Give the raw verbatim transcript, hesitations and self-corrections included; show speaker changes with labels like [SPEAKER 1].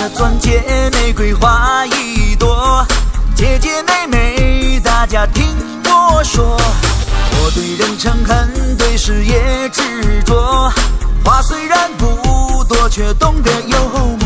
[SPEAKER 1] 的钻戒，玫瑰花一朵。姐姐妹妹，大家听我说，我对人诚恳，对事业执着。话虽然不多，却懂得幽默。